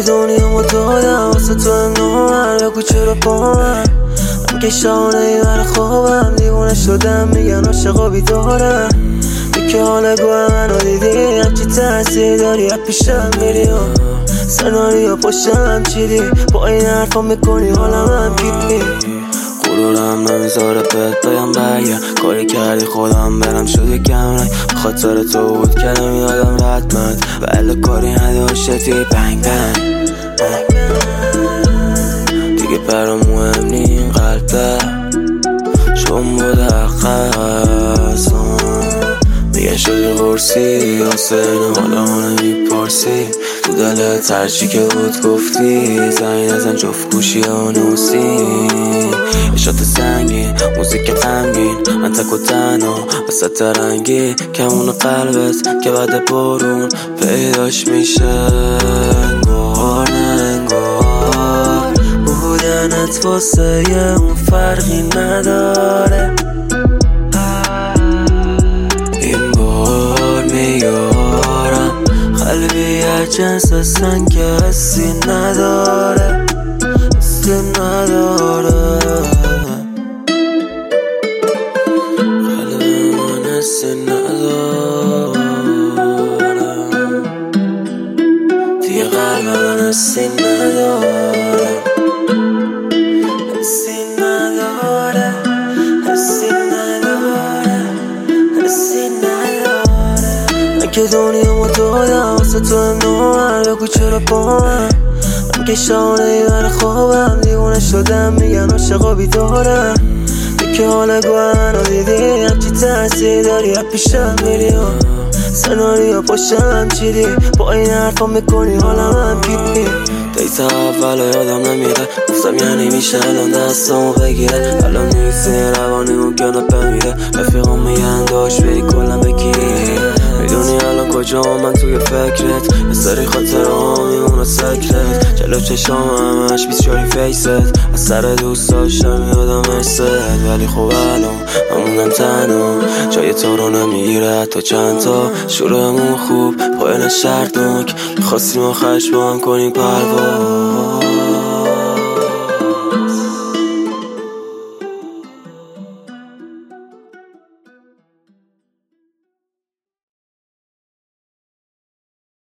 که دنیا ما دادم واسه تو انگار بگو چرا با من که شانه ای بر خوابم دیوونه شدم میگن عاشقا بیدارم که حالا گوه منو دیدی هرچی تحصیل داری از پیشم میری سناریو پشتم چیدی با این حرفا میکنی حالا من پیپی غرورم نمیذاره بهت بگم برگرد کاری کردی خودم برم شده کم رنگ بخاطر تو بود کردم یادم ردمند و الا کاری نداشتی بنگ بنگ دیگه برام مهم نی این قلبه چون بوده قصم میگن شدی قرصی حسین حالا ما نمیپرسی تو دلت هرچی که بود گفتی زنگ نزن جفت گوشی ها نوسی اشات سنگین موزیک غمگین من تک و تنها وسط رنگی کمون قلبت که بعد بارون پیداش میشه انگار نه انگار بودنت واسه اون فرقی نداره این بار میارم قلبی جنس هستن که حسی نداره حسی نداره قلب من حسی نداره دیگه قلب من حسی نداره حسی نداره حسی نداره حسی نداره من که دنیا ما دادم واسه تو انگار بگو چرا با من که شانه ای بر خوابم دیوونه شدم میگن عاشقا بیدارم که حالا گوه منو دیدی هرچی تحصیل داری از پیشم میری سناریو پشتم چیدی با این حرفا میکنی حالا من پیپی دیت اول یادم نمیره گفتم یعنی میشه الان دستامو بگیره الان نیستی روانی ممکنه بمیره رفیقام میگن داشت بری کلم بگیری میدونی الان کجا من توی فکرت یه سری خاطره ها میمونه سکرت جلو چشام همش بیس شاری فیست از سر دوست داشتم یادم اشست ولی خب الان من موندم تنها جای تو رو نمیگیره حتی چند تا شروعمون خوب پایان شرطناک میخواستیم آخرش با هم کنیم پرواز